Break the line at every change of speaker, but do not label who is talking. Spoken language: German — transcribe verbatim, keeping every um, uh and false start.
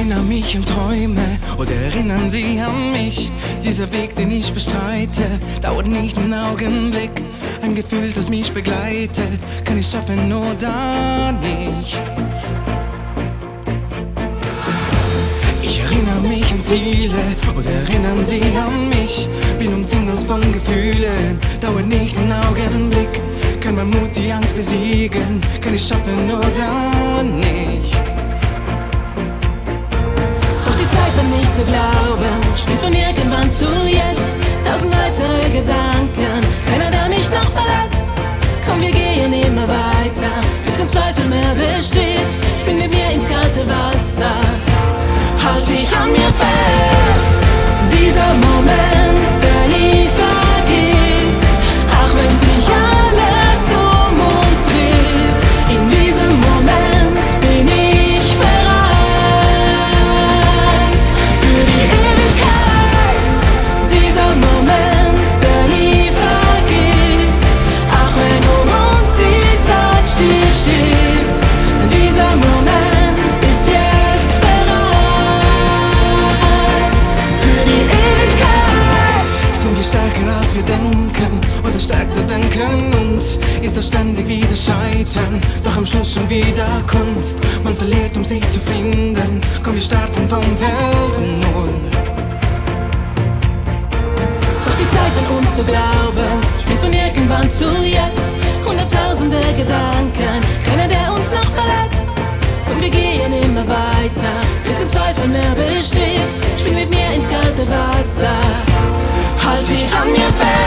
erinnere mich an Träume oder erinnern Sie an mich? Dieser Weg, den ich bestreite, dauert nicht einen Augenblick. Ein Gefühl, das mich begleitet, kann ich schaffen oder nicht. Ich erinnere mich an Ziele oder erinnern Sie an mich? Bin umzingelt von Gefühlen, dauert nicht einen Augenblick. Kann mein Mut die Angst besiegen, kann ich schaffen oder nicht?
Nicht zu glauben, springt von irgendwann zu jetzt. Tausend weitere Gedanken, keiner, der mich noch verletzt. Komm, wir gehen immer weiter, bis kein Zweifel mehr besteht. Spring mit mir ins kalte Wasser, halt dich an mir fest. Dieser Moment, der nie vergeht, auch wenn sich alles um uns dreht. In diesem Moment bin ich bereit.
Wir denken, oder stärkt das Denken uns? Ist das ständig wieder Scheitern, doch am Schluss schon wieder Kunst? Man verliert, um sich zu finden. Komm, wir starten von Welt null.
Doch die Zeit an uns zu glauben, springt von irgendwann zu jetzt. Hunderttausende Gedanken, keiner, der uns noch verlässt. Komm, wir gehen immer weiter, bis kein Zweifel mehr besteht. Spring mit mir ins kalte Wasser, halt dich an mir fest.